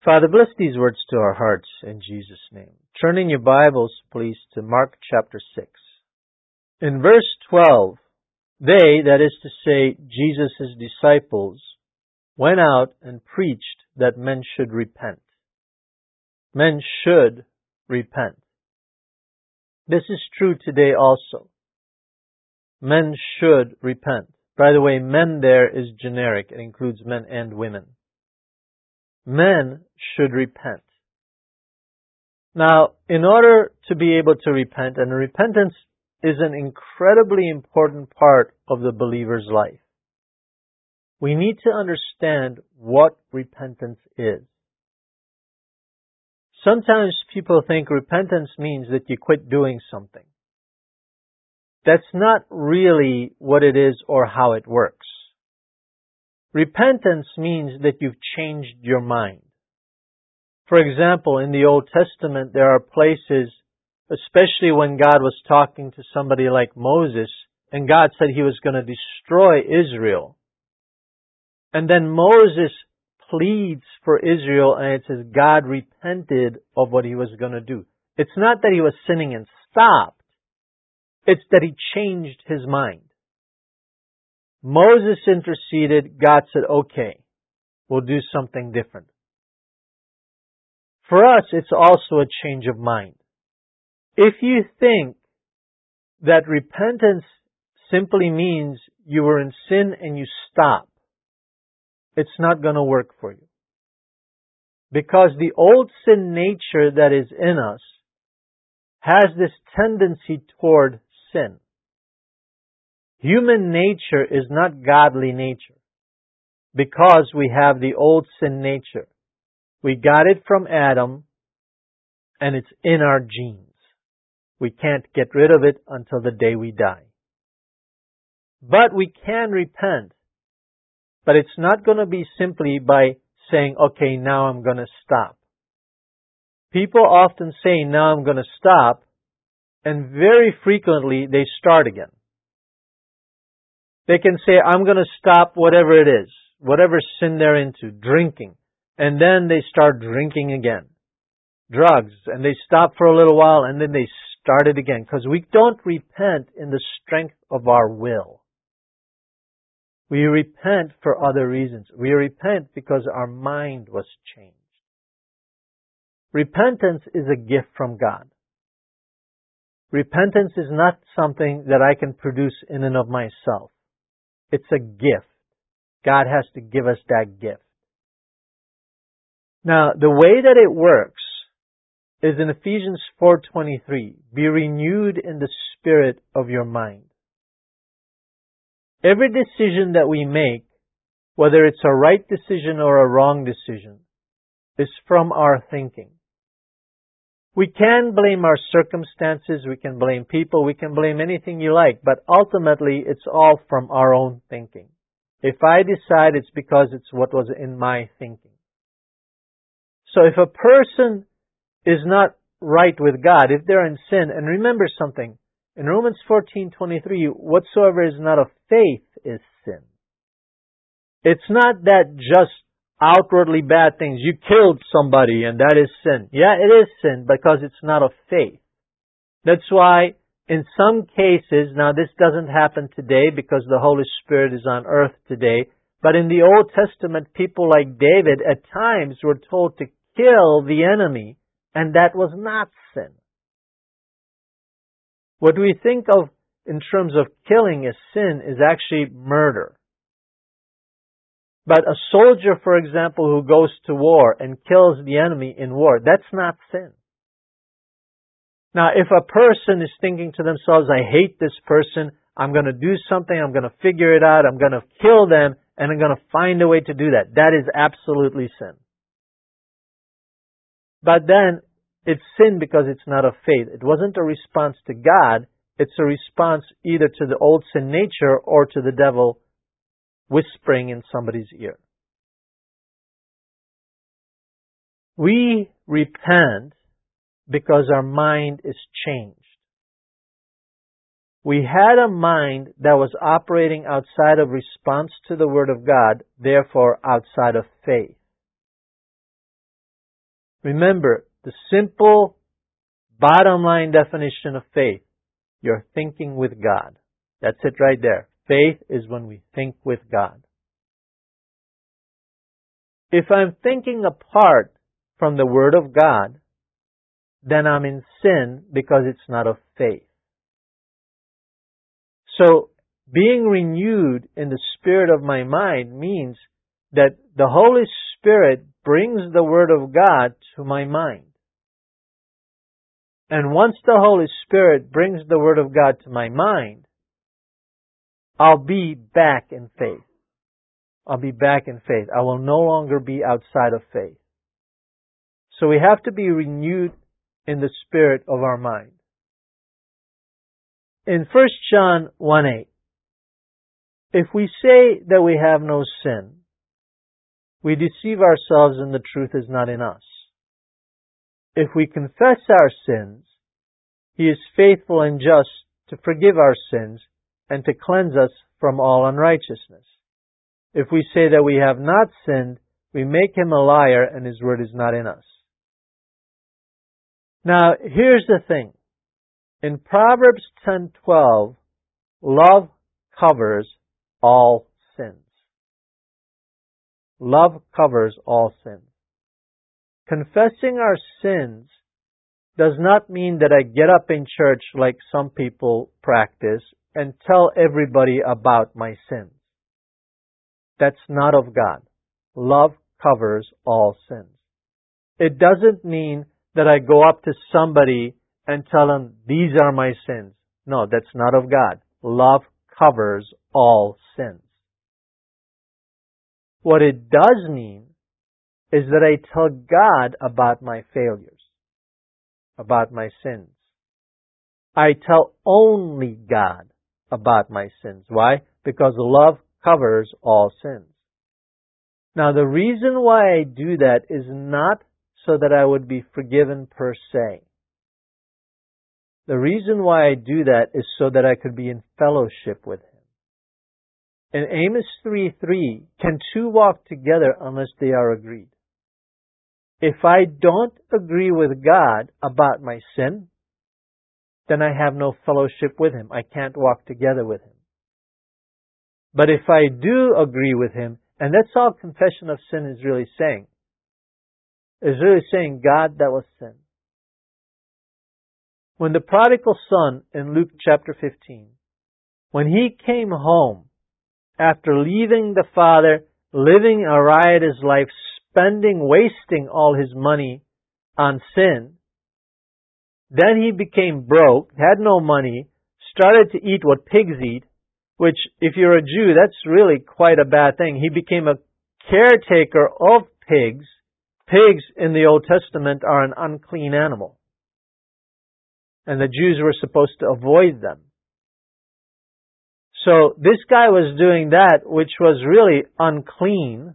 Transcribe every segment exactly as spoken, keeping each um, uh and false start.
Father, bless these words to our hearts in Jesus' name. Turn in your Bibles, please, to Mark chapter six. In verse twelve, they, that is to say, Jesus' disciples, went out and preached that men should repent. Men should repent. This is true today also. Men should repent. By the way, men there is generic. It includes men and women. Men should repent. Now, in order to be able to repent, and repentance is an incredibly important part of the believer's life, we need to understand what repentance is. Sometimes people think repentance means that you quit doing something. That's not really what it is or how it works. Repentance means that you've changed your mind. For example, in the Old Testament, there are places, especially when God was talking to somebody like Moses, and God said He was going to destroy Israel. And then Moses pleads for Israel, and it says God repented of what He was going to do. It's not that He was sinning and stopped. It's that He changed His mind. Moses interceded. God said, okay, we'll do something different. For us, it's also a change of mind. If you think that repentance simply means you were in sin and you stop, it's not going to work for you. Because the old sin nature that is in us has this tendency toward sin. Human nature is not godly nature because we have the old sin nature. We got it from Adam and it's in our genes. We can't get rid of it until the day we die. But we can repent. But it's not going to be simply by saying, okay, now I'm going to stop. People often say, now I'm going to stop, and very frequently they start again. They can say, I'm going to stop whatever it is, whatever sin they're into, drinking. And then they start drinking again. Drugs. And they stop for a little while and then they start it again. Because we don't repent in the strength of our will. We repent for other reasons. We repent because our mind was changed. Repentance is a gift from God. Repentance is not something that I can produce in and of myself. It's a gift. God has to give us that gift. Now, the way that it works is in Ephesians four twenty-three. Be renewed in the spirit of your mind. Every decision that we make, whether it's a right decision or a wrong decision, is from our thinking. We can blame our circumstances, we can blame people, we can blame anything you like, but ultimately it's all from our own thinking. If I decide, it's because it's what was in my thinking. So if a person is not right with God, if they're in sin, and remember something, in Romans fourteen twenty-three, whatsoever is not of faith is sin. It's not that just outwardly bad things. You killed somebody and that is sin. Yeah, it is sin because it's not of faith. That's why in some cases, now this doesn't happen today because the Holy Spirit is on earth today, but in the Old Testament, people like David at times were told to kill the enemy, and that was not sin. What we think of in terms of killing as sin is actually murder. But a soldier, for example, who goes to war and kills the enemy in war, that's not sin. Now, if a person is thinking to themselves, I hate this person, I'm going to do something, I'm going to figure it out, I'm going to kill them, and I'm going to find a way to do that, that is absolutely sin. But then, it's sin because it's not of faith. It wasn't a response to God, it's a response either to the old sin nature or to the devil whispering in somebody's ear. We repent because our mind is changed. We had a mind that was operating outside of response to the Word of God, therefore outside of faith. Remember, the simple bottom line definition of faith. You're thinking with God. That's it right there. Faith is when we think with God. If I'm thinking apart from the Word of God, then I'm in sin because it's not of faith. So, being renewed in the spirit of my mind means that the Holy Spirit brings the Word of God to my mind. And once the Holy Spirit brings the Word of God to my mind, I'll be back in faith. I'll be back in faith. I will no longer be outside of faith. So we have to be renewed in the spirit of our mind. In First John one eight, if we say that we have no sin, we deceive ourselves and the truth is not in us. If we confess our sins, He is faithful and just to forgive our sins and to cleanse us from all unrighteousness. If we say that we have not sinned, we make Him a liar and His word is not in us. Now, here's the thing. In Proverbs ten twelve, love covers all sins. Love covers all sins. Confessing our sins does not mean that I get up in church like some people practice and tell everybody about my sins. That's not of God. Love covers all sins. It doesn't mean that I go up to somebody and tell them, these are my sins. No, that's not of God. Love covers all sins. What it does mean is that I tell God about my failures, about my sins. I tell only God about my sins. Why? Because love covers all sins. Now, the reason why I do that is not so that I would be forgiven per se. The reason why I do that is so that I could be in fellowship with Him. In Amos three three, can two walk together unless they are agreed? If I don't agree with God about my sin, then I have no fellowship with Him. I can't walk together with Him. But if I do agree with Him, and that's all confession of sin is really saying, is really saying, God, that was sin. When the prodigal son in Luke chapter fifteen, when he came home after leaving the father, living a riotous life, spending, wasting all his money on sin, then he became broke, had no money, started to eat what pigs eat, which if you're a Jew, that's really quite a bad thing. He became a caretaker of pigs. Pigs in the Old Testament are an unclean animal. And the Jews were supposed to avoid them. So this guy was doing that which was really unclean.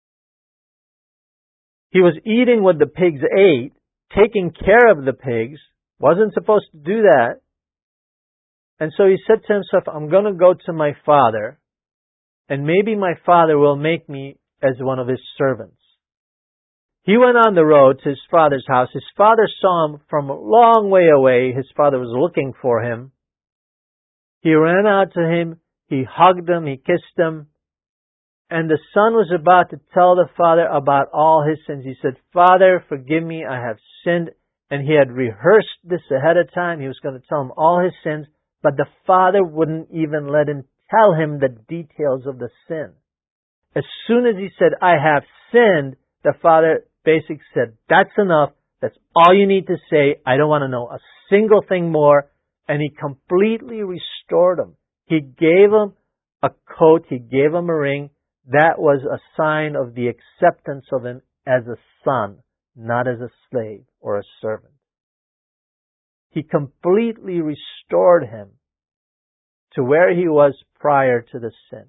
He was eating what the pigs ate, taking care of the pigs, wasn't supposed to do that. And so he said to himself, I'm going to go to my father, and maybe my father will make me as one of his servants. He went on the road to his father's house. His father saw him from a long way away. His father was looking for him. He ran out to him. He hugged him. He kissed him. And the son was about to tell the father about all his sins. He said, Father, forgive me. I have sinned. And he had rehearsed this ahead of time. He was going to tell him all his sins. But the father wouldn't even let him tell him the details of the sin. As soon as he said, I have sinned, the father basically said, that's enough. That's all you need to say. I don't want to know a single thing more. And he completely restored him. He gave him a coat. He gave him a ring. That was a sign of the acceptance of him as a son, not as a slave or a servant. He completely restored him to where he was prior to the sin.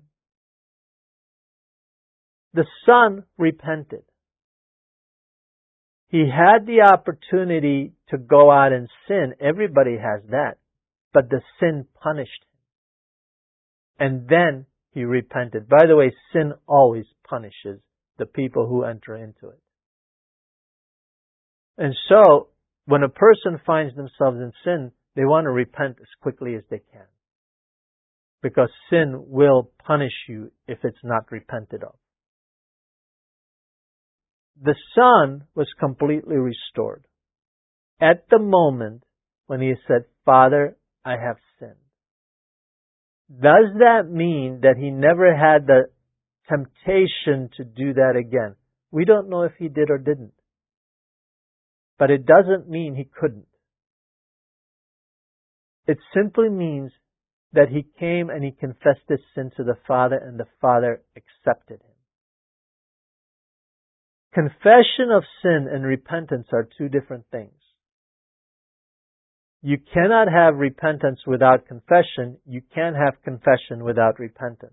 The son repented. He had the opportunity to go out and sin. Everybody has that. But the sin punished him. And then he repented. By the way, sin always punishes the people who enter into it. And so, when a person finds themselves in sin, they want to repent as quickly as they can. Because sin will punish you if it's not repented of. The Son was completely restored at the moment when He said, Father, I have sinned. Does that mean that He never had the temptation to do that again? We don't know if He did or didn't. But it doesn't mean He couldn't. It simply means that He came and He confessed His sin to the Father, and the Father accepted Him. Confession of sin and repentance are two different things. You cannot have repentance without confession. You can't have confession without repentance.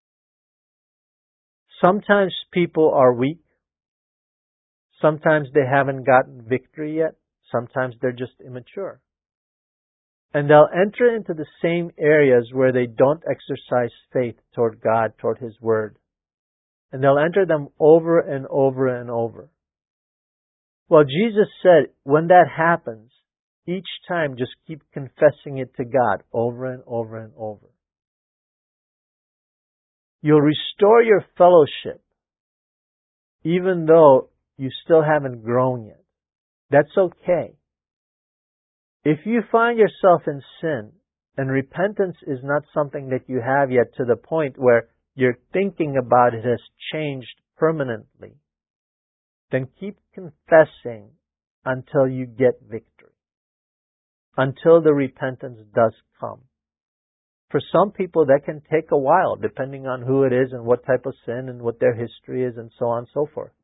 Sometimes people are weak. Sometimes they haven't gotten victory yet. Sometimes they're just immature. And they'll enter into the same areas where they don't exercise faith toward God, toward His Word. And they'll enter them over and over and over. Well, Jesus said, when that happens, each time just keep confessing it to God over and over and over. You'll restore your fellowship, even though you still haven't grown yet. That's okay. If you find yourself in sin, and repentance is not something that you have yet to the point where your thinking about it has changed permanently, then keep confessing until you get victory. Until the repentance does come. For some people, that can take a while, depending on who it is and what type of sin and what their history is and so on and so forth.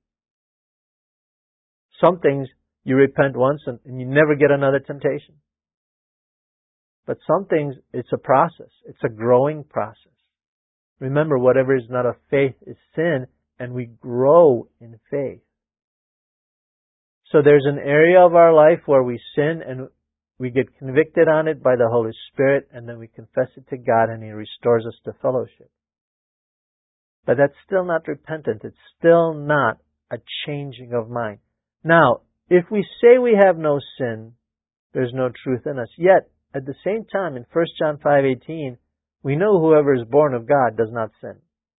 Some things you repent once and, and you never get another temptation. But some things, it's a process. It's a growing process. Remember, whatever is not of faith is sin, and we grow in faith. So there's an area of our life where we sin and we get convicted on it by the Holy Spirit, and then we confess it to God, and He restores us to fellowship. But that's still not repentant. It's still not a changing of mind. Now, if we say we have no sin, there's no truth in us. Yet, at the same time, in First John five eighteen, we know whoever is born of God does not sin.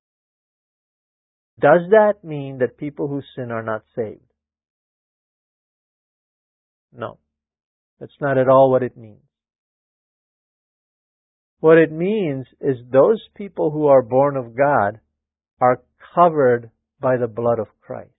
Does that mean that people who sin are not saved? No. That's not at all what it means. What it means is those people who are born of God are covered by the blood of Christ.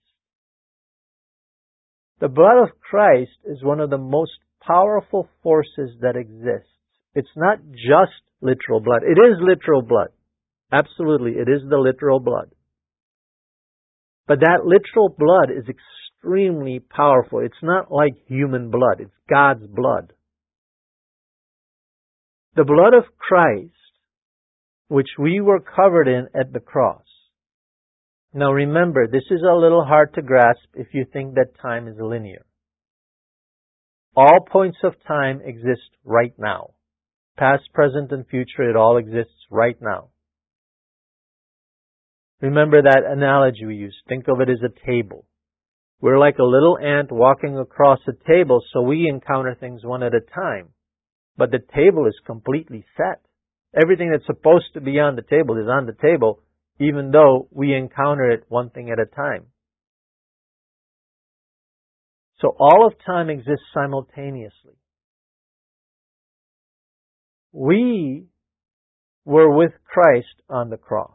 The blood of Christ is one of the most powerful forces that exists. It's not just literal blood. It is literal blood. Absolutely, it is the literal blood. But that literal blood is extremely powerful. It's not like human blood. It's God's blood. The blood of Christ, which we were covered in at the cross. Now remember, this is a little hard to grasp if you think that time is linear. All points of time exist right now. Past, present, and future, it all exists right now. Remember that analogy we used. Think of it as a table. We're like a little ant walking across a table, so we encounter things one at a time. But the table is completely set. Everything that's supposed to be on the table is on the table, even though we encounter it one thing at a time. So all of time exists simultaneously. We were with Christ on the cross.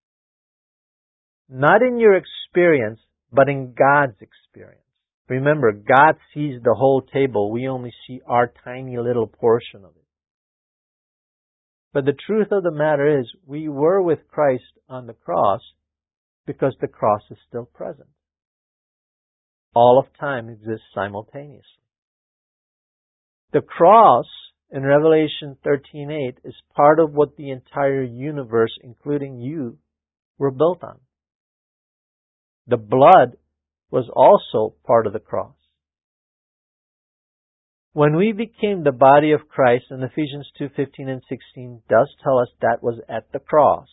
Not in your experience, but in God's experience. Remember, God sees the whole table. We only see our tiny little portion of it. But the truth of the matter is, we were with Christ on the cross because the cross is still present. All of time exists simultaneously. The cross in Revelation thirteen eight is part of what the entire universe, including you, were built on. The blood was also part of the cross. When we became the body of Christ, and Ephesians two fifteen and sixteen does tell us that was at the cross.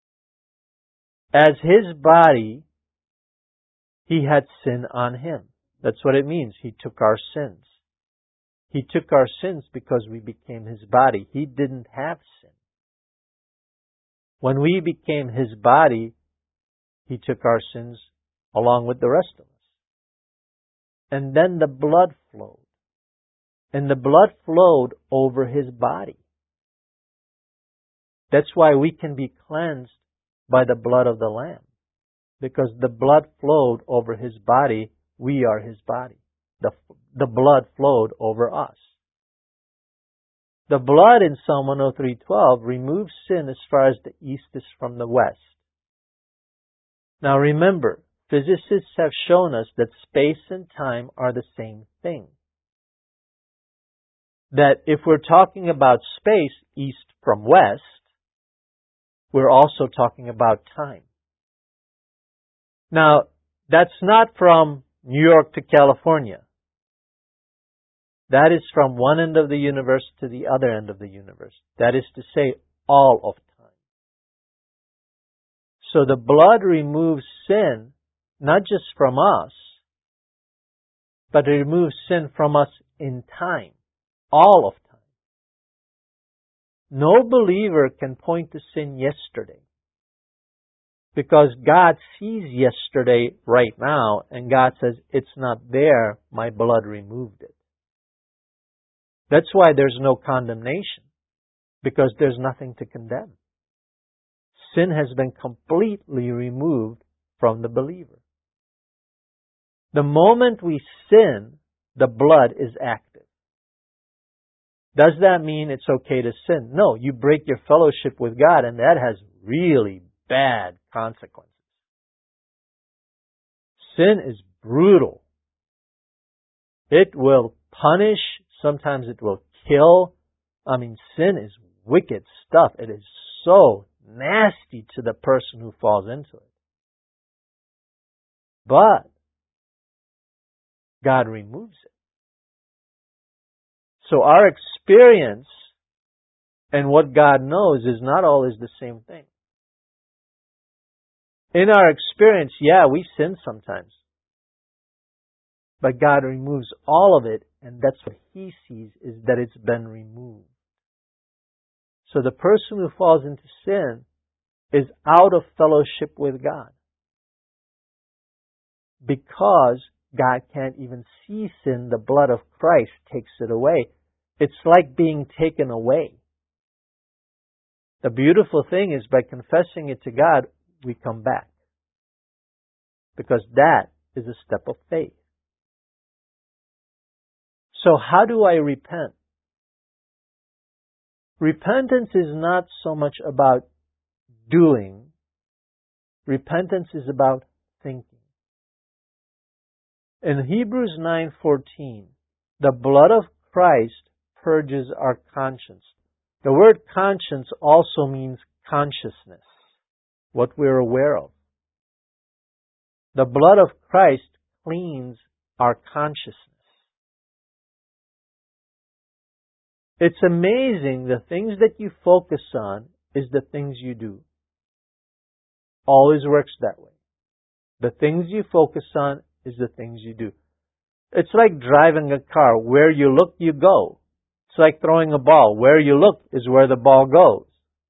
As His body, He had sin on Him. That's what it means. He took our sins. He took our sins because we became His body. He didn't have sin. When we became His body, He took our sins along with the rest of us. And then the blood flowed. And the blood flowed over His body. That's why we can be cleansed by the blood of the Lamb. Because the blood flowed over His body, we are His body. The, the blood flowed over us. The blood in Psalm one oh three twelve removes sin as far as the east is from the west. Now remember, physicists have shown us that space and time are the same thing. That if we're talking about space, east from west, we're also talking about time. Now, that's not from New York to California. That is from one end of the universe to the other end of the universe. That is to say, all of time. So the blood removes sin, not just from us, but it removes sin from us in time, all of time. No believer can point to sin yesterday, because God sees yesterday right now, and God says, it's not there, my blood removed it. That's why there's no condemnation, because there's nothing to condemn. Sin has been completely removed from the believer. The moment we sin, the blood is active. Does that mean it's okay to sin? No, you break your fellowship with God, and that has really bad consequences. Sin is brutal. It will punish. Sometimes it will kill. I mean, sin is wicked stuff. It is so nasty to the person who falls into it. But God removes it. So our experience and what God knows is not always the same thing. In our experience, yeah, we sin sometimes. But God removes all of it, and that's what He sees, is that it's been removed. So the person who falls into sin is out of fellowship with God. Because God can't even see sin, the blood of Christ takes it away. It's like being taken away. The beautiful thing is, by confessing it to God, we come back. Because that is a step of faith. So how do I repent? Repentance is not so much about doing. Repentance is about thinking. In Hebrews nine fourteen, the blood of Christ purges our conscience. The word conscience also means consciousness, what we're aware of. The blood of Christ cleans our consciousness. It's amazing, the things that you focus on is the things you do. Always works that way. The things you focus on is the things you do. It's like driving a car. Where you look, you go. It's like throwing a ball. Where you look is where the ball goes.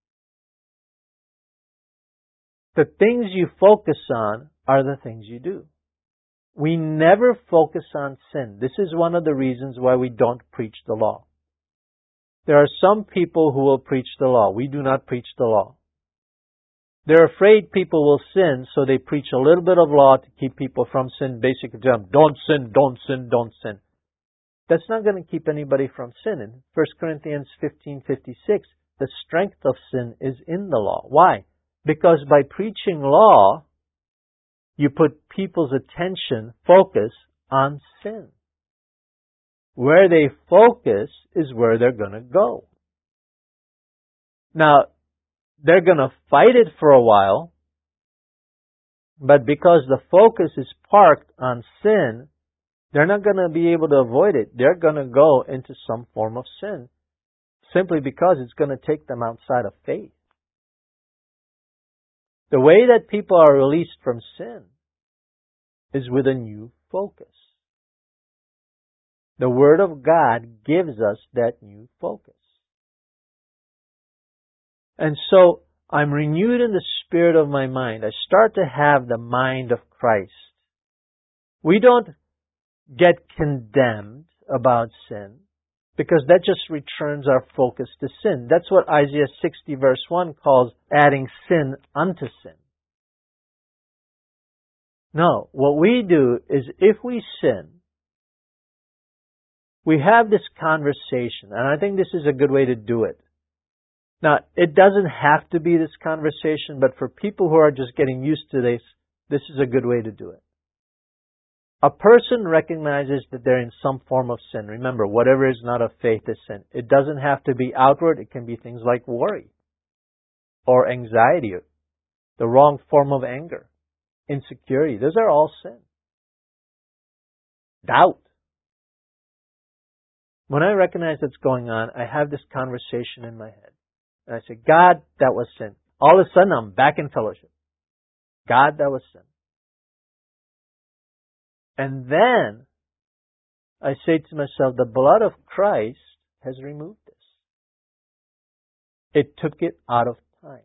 The things you focus on are the things you do. We never focus on sin. This is one of the reasons why we don't preach the law. There are some people who will preach the law. We do not preach the law. They're afraid people will sin, so they preach a little bit of law to keep people from sin. Basically, don't sin, don't sin, don't sin. That's not going to keep anybody from sin. In First Corinthians fifteen fifty-six, the strength of sin is in the law. Why? Because by preaching law, you put people's attention, focus on sin. Where they focus is where they're going to go. Now, they're going to fight it for a while, but because the focus is parked on sin, they're not going to be able to avoid it. They're going to go into some form of sin, simply because it's going to take them outside of faith. The way that people are released from sin is with a new focus. The Word of God gives us that new focus. And so, I'm renewed in the spirit of my mind. I start to have the mind of Christ. We don't get condemned about sin, because that just returns our focus to sin. That's what Isaiah sixty verse one calls adding sin unto sin. No, what we do is if we sin, we have this conversation, and I think this is a good way to do it. Now, it doesn't have to be this conversation, but for people who are just getting used to this, this is a good way to do it. A person recognizes that they're in some form of sin. Remember, whatever is not of faith is sin. It doesn't have to be outward. It can be things like worry or anxiety, the wrong form of anger, insecurity. Those are all sin. Doubt. When I recognize what's going on, I have this conversation in my head. And I say, God, that was sin. All of a sudden, I'm back in fellowship. God, that was sin. And then I say to myself, the blood of Christ has removed this. It took it out of time.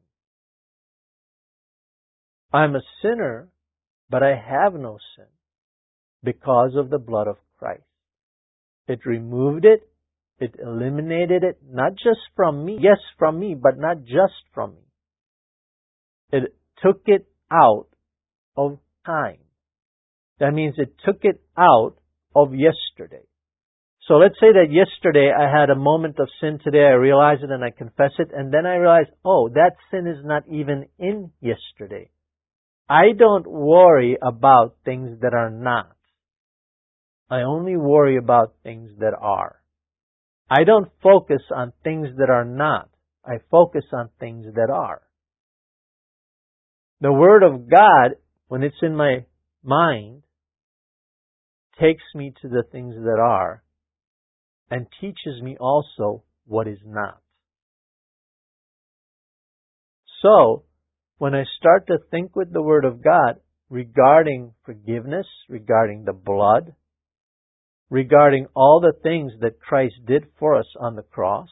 I'm a sinner, but I have no sin because of the blood of Christ. It removed it. It eliminated it, not just from me. Yes, from me, but not just from me. It took it out of time. That means it took it out of yesterday. So let's say that yesterday I had a moment of sin today, I realize it and I confess it, and then I realize, oh, that sin is not even in yesterday. I don't worry about things that are not. I only worry about things that are. I don't focus on things that are not. I focus on things that are. The Word of God, when it's in my mind, takes me to the things that are and teaches me also what is not. So, when I start to think with the Word of God regarding forgiveness, regarding the blood, regarding all the things that Christ did for us on the cross,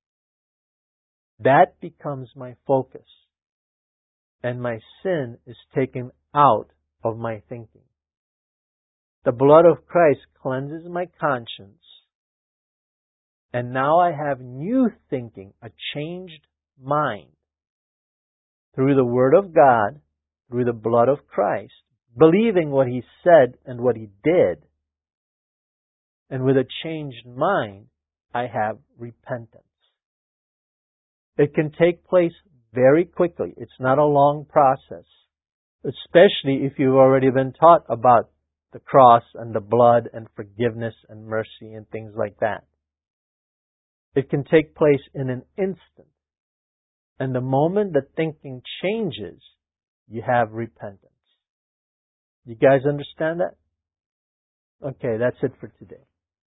that becomes my focus. And my sin is taken out of my thinking. The blood of Christ cleanses my conscience. And now I have new thinking, a changed mind. Through the Word of God, through the blood of Christ, believing what He said and what He did. And with a changed mind, I have repentance. It can take place very quickly. It's not a long process. Especially if you've already been taught about the cross and the blood and forgiveness and mercy and things like that. It can take place in an instant. And the moment the thinking changes, you have repentance. You guys understand that? Okay, that's it for today.